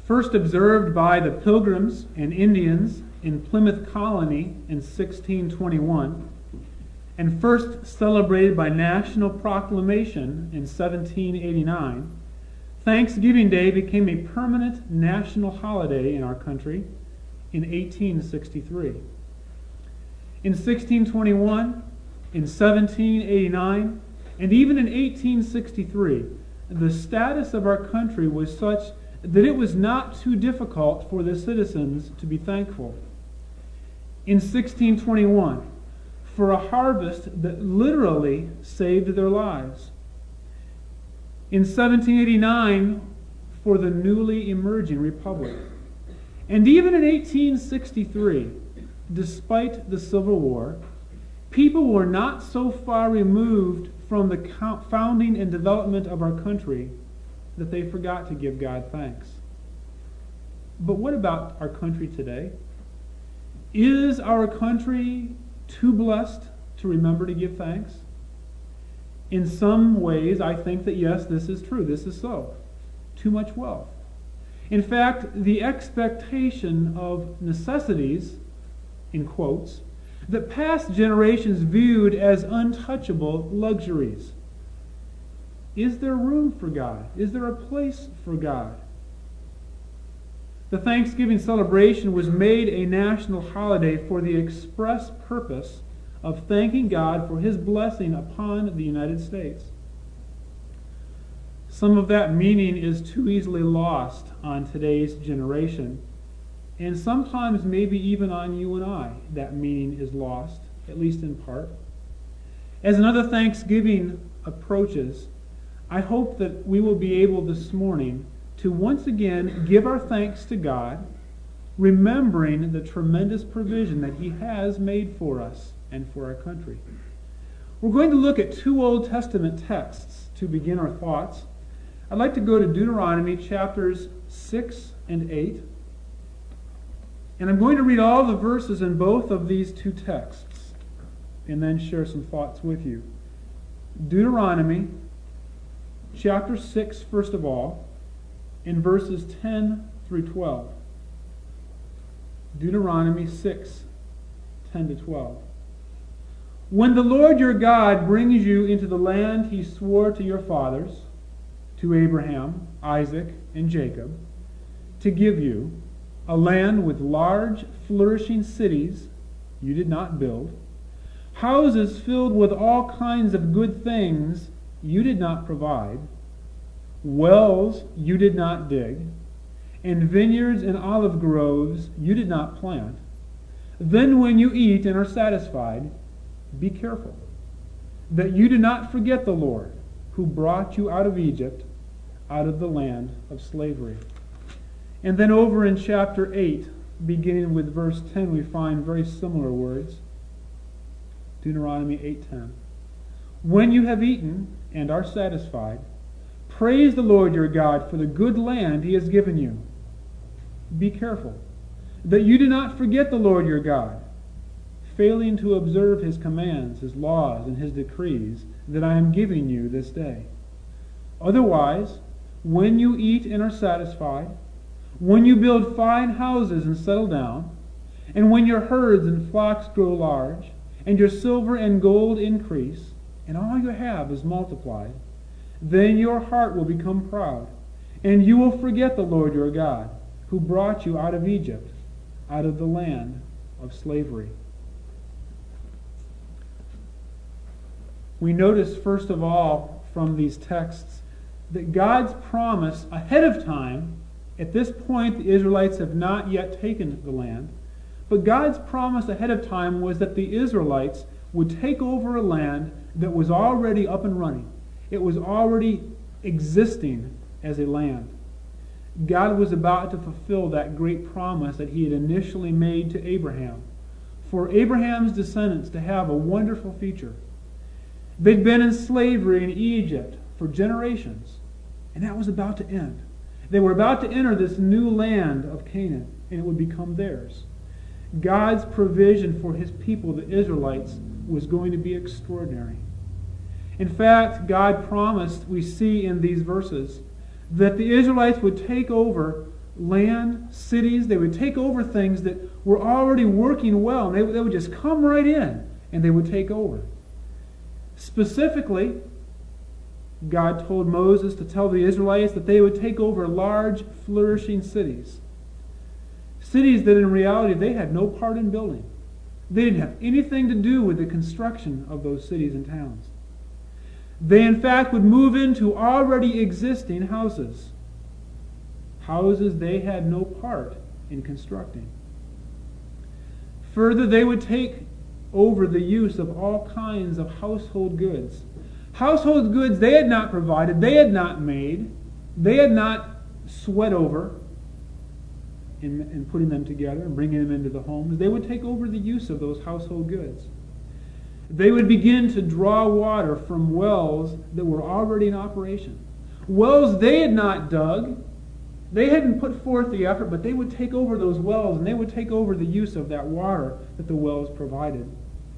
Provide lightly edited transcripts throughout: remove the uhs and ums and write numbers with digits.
First observed by the Pilgrims and Indians in Plymouth Colony in 1621, and first celebrated by national proclamation in 1789, Thanksgiving Day became a permanent national holiday in our country in 1863. In 1621, in 1789, and even in 1863, the status of our country was such that it was not too difficult for the citizens to be thankful. In 1621, for a harvest that literally saved their lives. In 1789, for the newly emerging republic. And even in 1863, despite the Civil War, people were not so far removed from the founding and development of our country that they forgot to give God thanks. But what about our country today? Is our country too blessed to remember to give thanks? In some ways, I think that yes, this is true. This is so. Too much wealth. In fact, the expectation of necessities, in quotes, that past generations viewed as untouchable luxuries. Is there room for God? Is there a place for God? The Thanksgiving celebration was made a national holiday for the express purpose of thanking God for His blessing upon the United States. Some of that meaning is too easily lost on today's generation, and sometimes maybe even on you and I, that meaning is lost, at least in part. As another Thanksgiving approaches, I hope that we will be able this morning to once again give our thanks to God, remembering the tremendous provision that He has made for us and for our country. We're going to look at two Old Testament texts to begin our thoughts. I'd like to go to Deuteronomy chapters 6 and 8. And I'm going to read all the verses in both of these two texts and then share some thoughts with you. Deuteronomy chapter 6, first of all, in verses 10 through 12. Deuteronomy 6, 10 to 12. When the Lord your God brings you into the land He swore to your fathers, to Abraham, Isaac, and Jacob, to give you, a land with large, flourishing cities you did not build, houses filled with all kinds of good things you did not provide, wells you did not dig, and vineyards and olive groves you did not plant, then when you eat and are satisfied, be careful that you do not forget the Lord who brought you out of Egypt, out of the land of slavery. And then over in chapter 8, beginning with verse 10, we find very similar words. Deuteronomy 8:10. When you have eaten and are satisfied, praise the Lord your God for the good land He has given you. Be careful that you do not forget the Lord your God, failing to observe His commands, His laws, and His decrees that I am giving you this day. Otherwise, when you eat and are satisfied, when you build fine houses and settle down, and when your herds and flocks grow large, and your silver and gold increase, and all you have is multiplied, then your heart will become proud, and you will forget the Lord your God, who brought you out of Egypt, out of the land of slavery. We notice, first of all, from these texts, that God's promise ahead of time. At this point, the Israelites have not yet taken the land. But God's promise ahead of time was that the Israelites would take over a land that was already up and running. It was already existing as a land. God was about to fulfill that great promise that He had initially made to Abraham, for Abraham's descendants to have a wonderful future. They'd been in slavery in Egypt for generations, and that was about to end. They were about to enter this new land of Canaan, and it would become theirs. God's provision for His people, the Israelites, was going to be extraordinary. In fact, God promised, we see in these verses, that the Israelites would take over land, cities. They would take over things that were already working well, and they would just come right in, and they would take over. Specifically, God told Moses to tell the Israelites that they would take over large, flourishing cities. Cities that in reality they had no part in building. They didn't have anything to do with the construction of those cities and towns. They in fact would move into already existing houses. Houses they had no part in constructing. Further, they would take over the use of all kinds of household goods. Household goods they had not provided, they had not made, they had not sweat over in putting them together and bringing them into the homes. They would take over the use of those household goods. They would begin to draw water from wells that were already in operation. Wells they had not dug. They hadn't put forth the effort, but they would take over those wells, and they would take over the use of that water that the wells provided.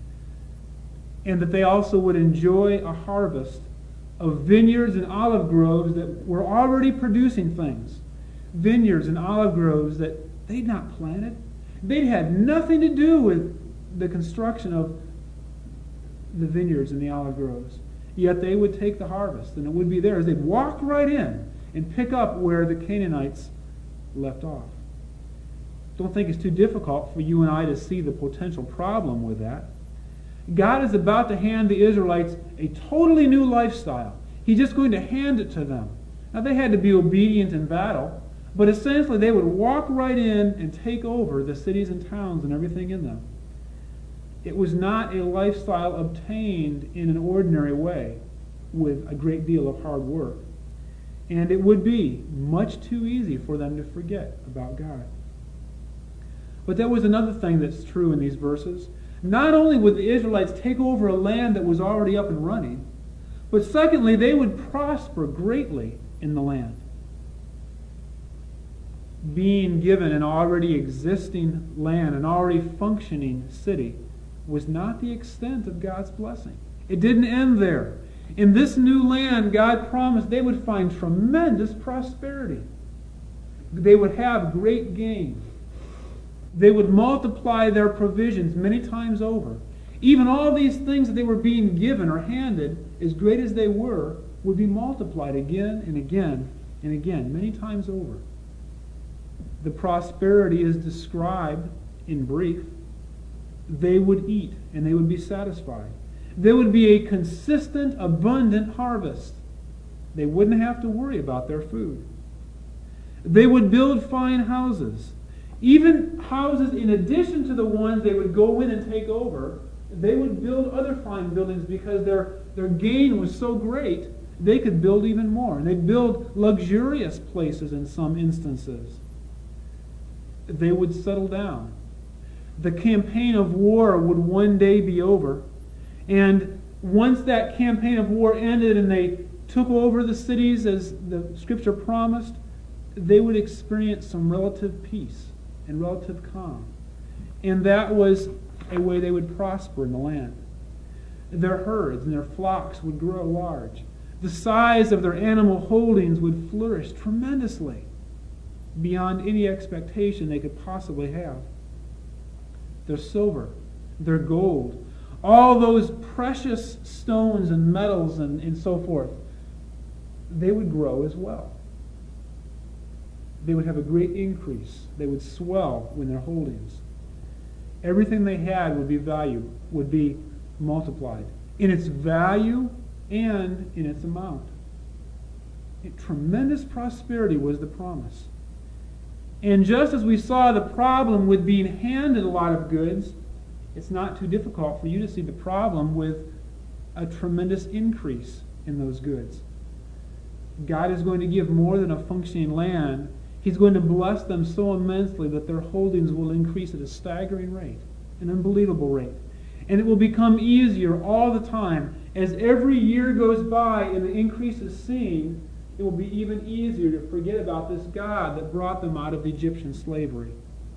And that they also would enjoy a harvest of vineyards and olive groves that were already producing things. Vineyards and olive groves that they'd not planted. They'd had nothing to do with the construction of the vineyards and the olive groves. Yet they would take the harvest, and it would be theirs. They'd walk right in and pick up where the Canaanites left off. Don't think it's too difficult for you and I to see the potential problem with that. God is about to hand the Israelites a totally new lifestyle. He's just going to hand it to them. Now they had to be obedient in battle, but essentially they would walk right in and take over the cities and towns and everything in them. It was not a lifestyle obtained in an ordinary way with a great deal of hard work. And it would be much too easy for them to forget about God. But there was another thing that's true in these verses. Not only would the Israelites take over a land that was already up and running, but secondly, they would prosper greatly in the land. Being given an already existing land, an already functioning city, was not the extent of God's blessing. It didn't end there. In this new land, God promised they would find tremendous prosperity. They would have great gain. They would multiply their provisions many times over. Even all these things that they were being given or handed, as great as they were, would be multiplied again and again and again, many times over. The prosperity is described in brief. They would eat and they would be satisfied. There would be a consistent, abundant harvest. They wouldn't have to worry about their food. They would build fine houses. Even houses in addition to the ones they would go in and take over, they would build other fine buildings because their gain was so great, they could build even more. And they'd build luxurious places in some instances. They would settle down. The campaign of war would one day be over. And once that campaign of war ended and they took over the cities as the Scripture promised, they would experience some relative peace and relative calm. And that was a way they would prosper in the land. Their herds and their flocks would grow large. The size of their animal holdings would flourish tremendously beyond any expectation they could possibly have. Their silver, their gold, all those precious stones and metals and so forth, they would grow as well. They would have a great increase. They would swell in their holdings. Everything they had would be multiplied in its value and in its amount. Tremendous prosperity was the promise. And just as we saw the problem with being handed a lot of goods, it's not too difficult for you to see the problem with a tremendous increase in those goods. God is going to give more than a functioning land. He's going to bless them so immensely that their holdings will increase at a staggering rate, an unbelievable rate. And it will become easier all the time. As every year goes by and the increase is seen, it will be even easier to forget about this God that brought them out of Egyptian slavery.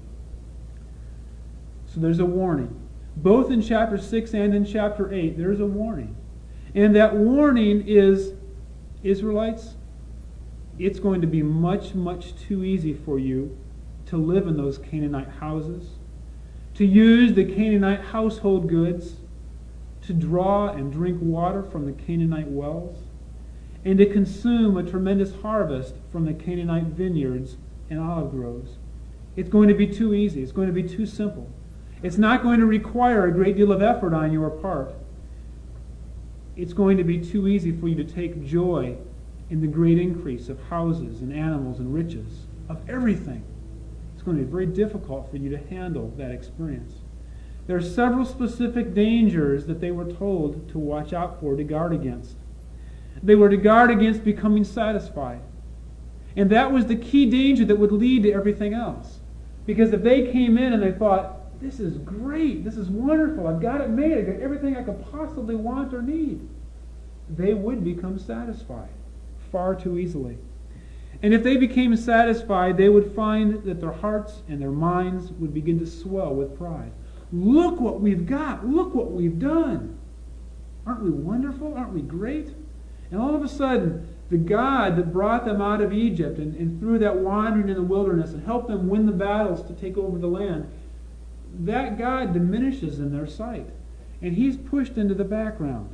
So there's a warning. Both in chapter 6 and in chapter 8, there's a warning. And that warning is, Israelites, it's going to be much, much too easy for you to live in those Canaanite houses, to use the Canaanite household goods, to draw and drink water from the Canaanite wells, and to consume a tremendous harvest from the Canaanite vineyards and olive groves. It's going to be too easy. It's going to be too simple. It's not going to require a great deal of effort on your part. It's going to be too easy for you to take joy in the great increase of houses and animals and riches, of everything. It's going to be very difficult for you to handle that experience. There are several specific dangers that they were told to watch out for, to guard against. They were to guard against becoming satisfied. And that was the key danger that would lead to everything else. Because if they came in and they thought, this is great, this is wonderful, I've got it made, I've got everything I could possibly want or need, they would become satisfied far too easily. And if they became satisfied, they would find that their hearts and their minds would begin to swell with pride. Look what we've got, look what we've done. Aren't we wonderful? Aren't we great? And all of a sudden, the God that brought them out of Egypt and through that wandering in the wilderness and helped them win the battles to take over the land, that God diminishes in their sight. And he's pushed into the background.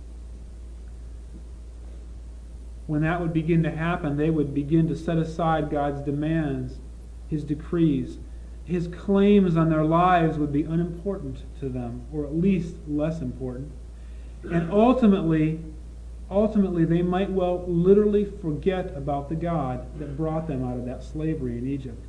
When that would begin to happen, they would begin to set aside God's demands, his decrees. His claims on their lives would be unimportant to them, or at least less important. And ultimately, they might well literally forget about the God that brought them out of that slavery in Egypt.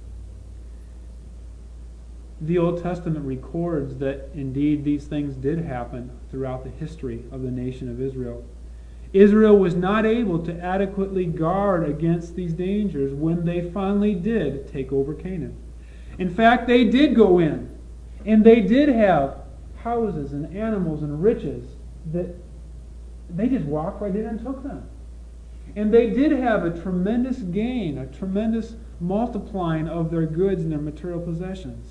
The Old Testament records that indeed these things did happen throughout the history of the nation of Israel. Israel was not able to adequately guard against these dangers when they finally did take over Canaan. In fact, they did go in, and they did have houses and animals and riches that they just walked right in and took them. And they did have a tremendous gain, a tremendous multiplying of their goods and their material possessions.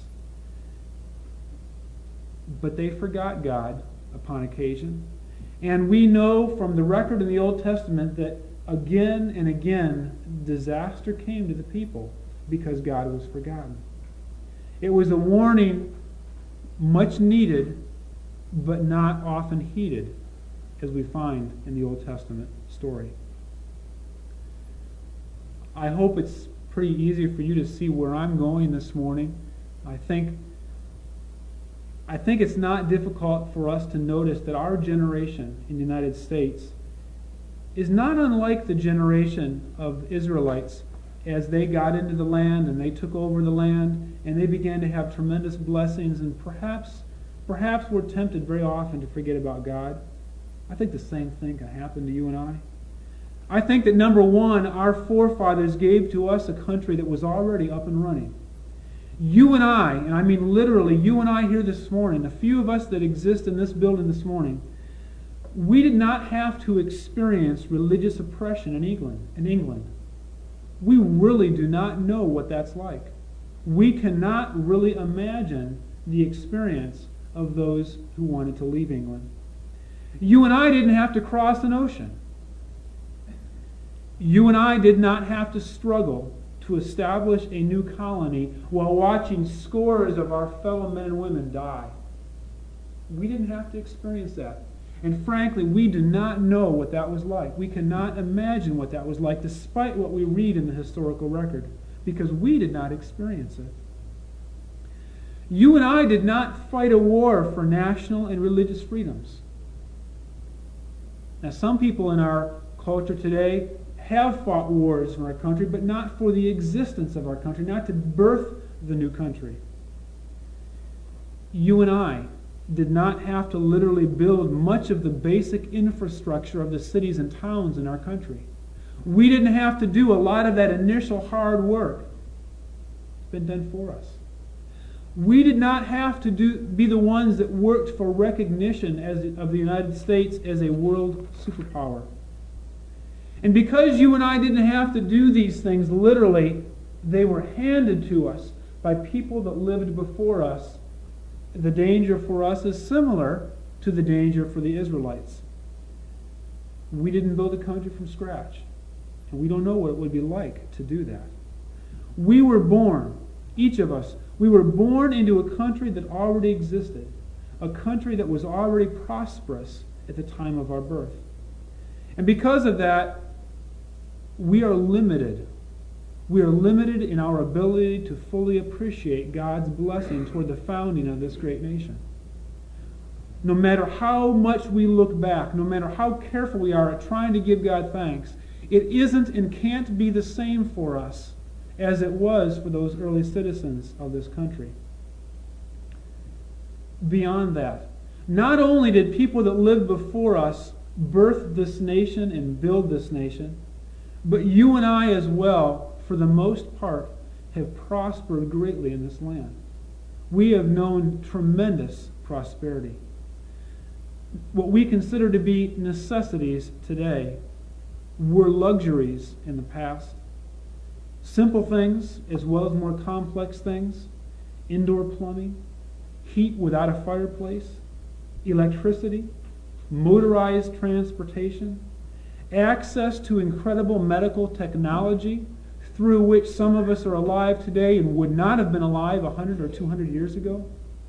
But they forgot God upon occasion. And we know from the record in the Old Testament that again and again disaster came to the people because God was forgotten. It was a warning much needed, but not often heeded, as we find in the Old Testament story. I hope it's pretty easy for you to see where I'm going this morning. I think it's not difficult for us to notice that our generation in the United States is not unlike the generation of Israelites as they got into the land and they took over the land and they began to have tremendous blessings and perhaps were tempted very often to forget about God. I think the same thing can happen to you and I. I think that number one, our forefathers gave to us a country that was already up and running. You and I mean literally you and I here this morning, a few of us that exist in this building this morning, we did not have to experience religious oppression in England. We really do not know what that's like. We cannot really imagine the experience of those who wanted to leave England. You and I didn't have to cross an ocean. You and I did not have to struggle to establish a new colony while watching scores of our fellow men and women die. We didn't have to experience that. And frankly, we do not know what that was like. We cannot imagine what that was like, despite what we read in the historical record, because we did not experience it. You and I did not fight a war for national and religious freedoms. Now, some people in our culture today have fought wars for our country, but not for the existence of our country, not to birth the new country. You and I did not have to literally build much of the basic infrastructure of the cities and towns in our country. We didn't have to do a lot of that initial hard work. It's been done for us. We did not have to be the ones that worked for recognition of the United States as a world superpower. And because you and I didn't have to do these things literally, they were handed to us by people that lived before us. The danger for us is similar to the danger for the Israelites. We didn't build a country from scratch. And we don't know what it would be like to do that. We were born, each of us, we were born into a country that already existed, a country that was already prosperous at the time of our birth. And because of that, we are limited. We are limited in our ability to fully appreciate God's blessing toward the founding of this great nation. No matter how much we look back, no matter how careful we are at trying to give God thanks, it isn't and can't be the same for us as it was for those early citizens of this country. Beyond that, not only did people that lived before us birth this nation and build this nation, but you and I as well, for the most part, have prospered greatly in this land. We have known tremendous prosperity. What we consider to be necessities today were luxuries in the past. Simple things as well as more complex things, indoor plumbing, heat without a fireplace, electricity, motorized transportation, access to incredible medical technology through which some of us are alive today and would not have been alive 100 or 200 years ago.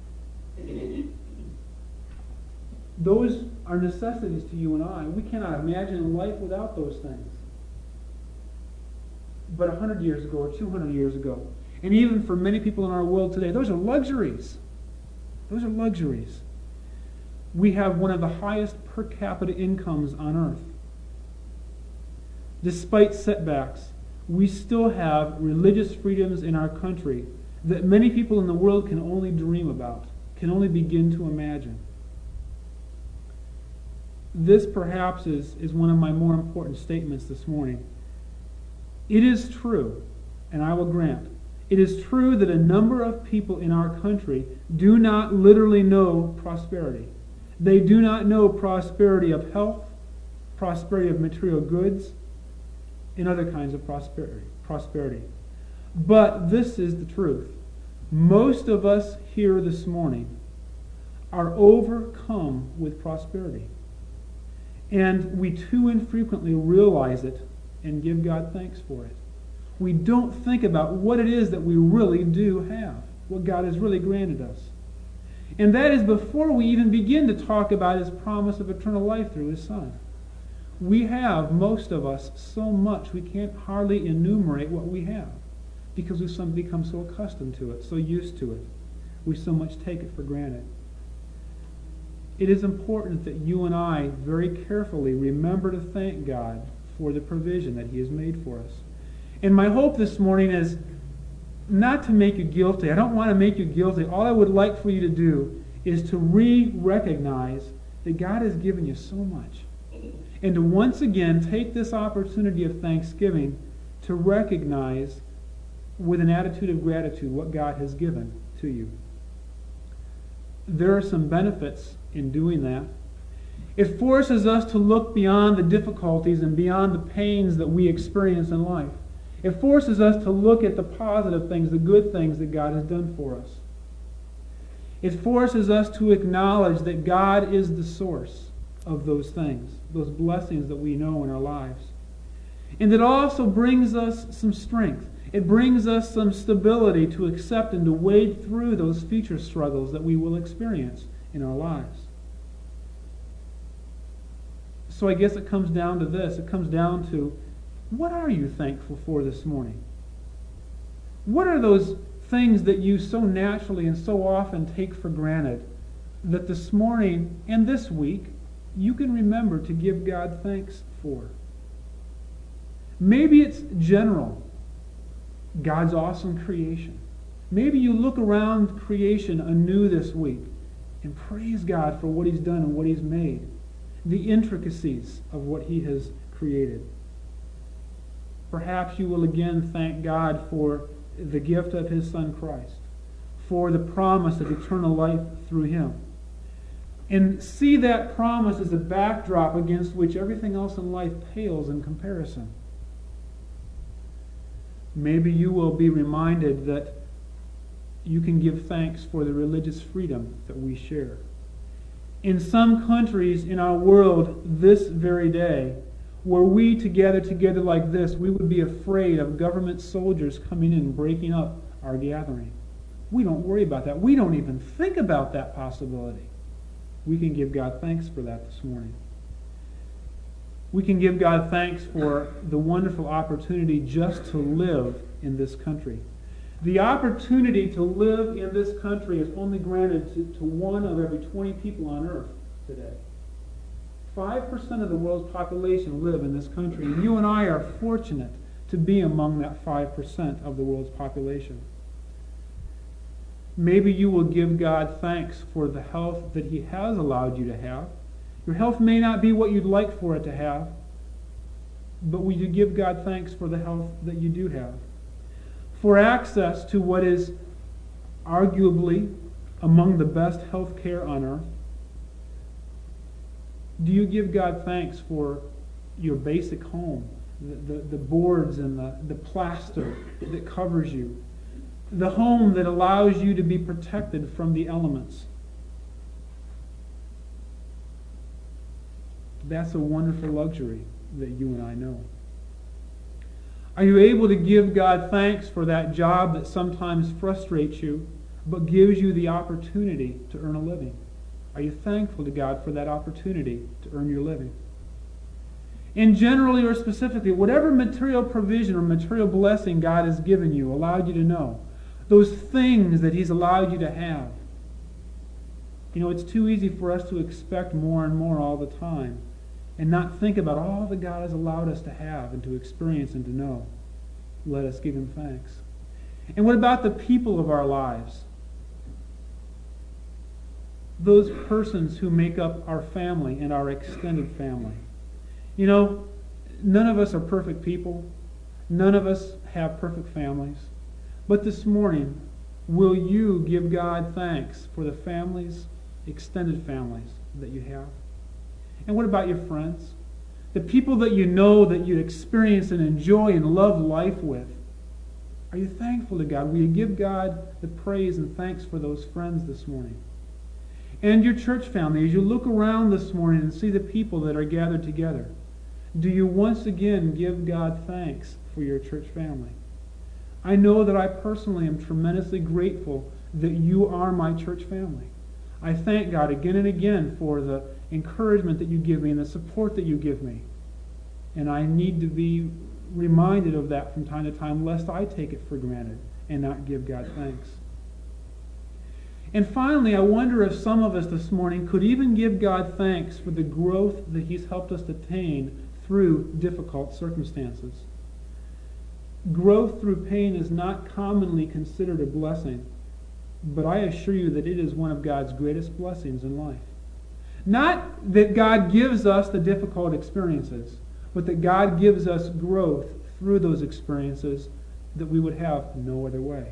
Those are necessities to you and I. We cannot imagine life without those things. But 100 years ago or 200 years ago, and even for many people in our world today, those are luxuries. Those are luxuries. We have one of the highest per capita incomes on earth. Despite setbacks, we still have religious freedoms in our country that many people in the world can only dream about, can only begin to imagine. This perhaps is one of my more important statements this morning. It is true, and I will grant, it is true that a number of people in our country do not literally know prosperity. They do not know prosperity of health, prosperity of material goods, and other kinds of prosperity. But this is the truth. Most of us here this morning are overcome with prosperity. And we too infrequently realize it and give God thanks for it. We don't think about what it is that we really do have, what God has really granted us. And that is before we even begin to talk about His promise of eternal life through His Son. We have, most of us, so much we can't hardly enumerate what we have because we've become so accustomed to it, so used to it. We so much take it for granted. It is important that you and I very carefully remember to thank God for the provision that He has made for us. And my hope this morning is not to make you guilty. I don't want to make you guilty. All I would like for you to do is to recognize that God has given you so much. And to once again take this opportunity of thanksgiving to recognize with an attitude of gratitude what God has given to you. There are some benefits in doing that. It forces us to look beyond the difficulties and beyond the pains that we experience in life. It forces us to look at the positive things, the good things that God has done for us. It forces us to acknowledge that God is the source of those things, those blessings that we know in our lives. And it also brings us some strength. It brings us some stability to accept and to wade through those future struggles that we will experience in our lives. So I guess it comes down to this. It comes down to, what are you thankful for this morning? What are those things that you so naturally and so often take for granted that this morning and this week you can remember to give God thanks for? Maybe it's general, God's awesome creation. Maybe you look around creation anew this week and praise God for what He's done and what He's made, the intricacies of what He has created. Perhaps you will again thank God for the gift of His Son Christ, for the promise of eternal life through Him. And see that promise as a backdrop against which everything else in life pales in comparison. Maybe you will be reminded that you can give thanks for the religious freedom that we share. In some countries in our world this very day, Were we to gather together like this, we would be afraid of government soldiers coming in and breaking up our gathering. We don't worry about that. We don't even think about that possibility. We can give God thanks for that this morning. We can give God thanks for the wonderful opportunity just to live in this country. The opportunity to live in this country is only granted to 1 of every 20 people on earth today. 5% of the world's population live in this country, and you and I are fortunate to be among that 5% of the world's population. Maybe you will give God thanks for the health that He has allowed you to have. Your health may not be what you'd like for it to have, but will you give God thanks for the health that you do have? For access to what is arguably among the best health care on earth? Do you give God thanks for your basic home, the boards and the plaster that covers you, the home that allows you to be protected from the elements? That's a wonderful luxury that you and I know. Are you able to give God thanks for that job that sometimes frustrates you, but gives you the opportunity to earn a living? Are you thankful to God for that opportunity to earn your living? And generally or specifically, whatever material provision or material blessing God has given you, allowed you to know, those things that He's allowed you to have. You know, it's too easy for us to expect more and more all the time and not think about all that God has allowed us to have and to experience and to know. Let us give Him thanks. And what about the people of our lives? Those persons who make up our family and our extended family. You know, none of us are perfect people. None of us have perfect families. But this morning, will you give God thanks for the families, extended families that you have? And what about your friends? The people that you know that you experience and enjoy and love life with. Are you thankful to God? Will you give God the praise and thanks for those friends this morning? And your church family, as you look around this morning and see the people that are gathered together, do you once again give God thanks for your church family? I know that I personally am tremendously grateful that you are my church family. I thank God again and again for the encouragement that you give me and the support that you give me. And I need to be reminded of that from time to time, lest I take it for granted and not give God thanks. And finally, I wonder if some of us this morning could even give God thanks for the growth that He's helped us attain through difficult circumstances. Growth through pain is not commonly considered a blessing, but I assure you that it is one of God's greatest blessings in life. Not that God gives us the difficult experiences, but that God gives us growth through those experiences that we would have no other way.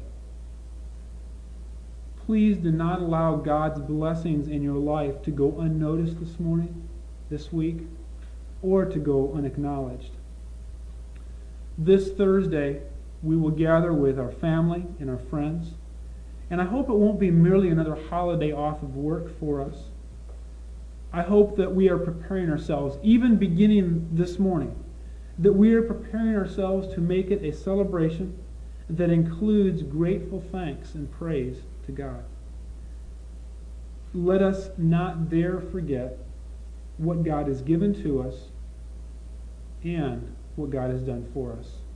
Please do not allow God's blessings in your life to go unnoticed this morning, this week, or to go unacknowledged. This Thursday, we will gather with our family and our friends, and I hope it won't be merely another holiday off of work for us. I hope that we are preparing ourselves, even beginning this morning, that we are preparing ourselves to make it a celebration that includes grateful thanks and praise to God. Let us not dare forget what God has given to us and what God has done for us.